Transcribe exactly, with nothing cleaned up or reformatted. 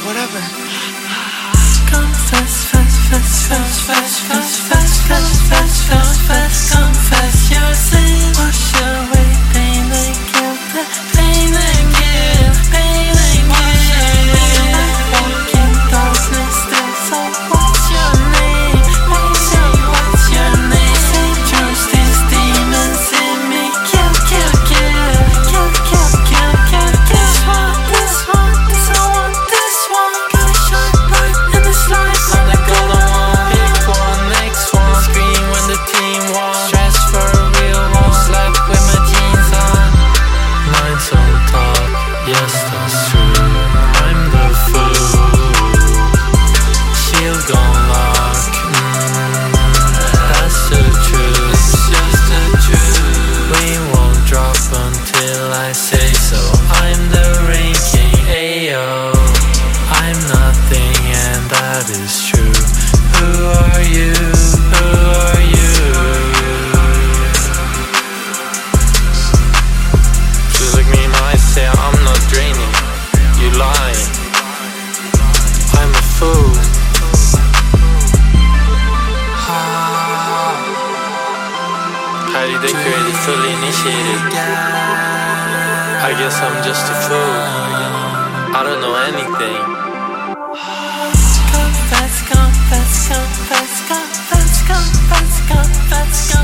whatever. Confess, fess, fess, fess, fess, fess, fess, fess, fess, fess, fess, confess your sin. Wash away pain and guilt, pain and guilt, pain and guilt. Walk in darkness, that's all. What's your name? What's your, what's your name? Say trust these demons in me. Kill, kill, kill, kill, kill, kill, kill. This one, this one, this one, this one. Gotta shine bright in this life. I'm the golden one. Pick one, next one. Scream when the team won. Stress for a real one. Slept with my jeans on. Minds on top, yes that's true. I'm the fool. Shield gon' lock. Mm, that's the truth. It's just the truth. We won't drop until I say so. I'm the rain king. Ayo. I'm nothing and that is true. Who are you? Who are you? You look me in my eyes, say I'm not draining. You lying. I'm a fool. Highly decorated, fully initiated. I guess I'm just a fool. I don't know anything. Confess, confess, confess, confess, confess, confess, confess.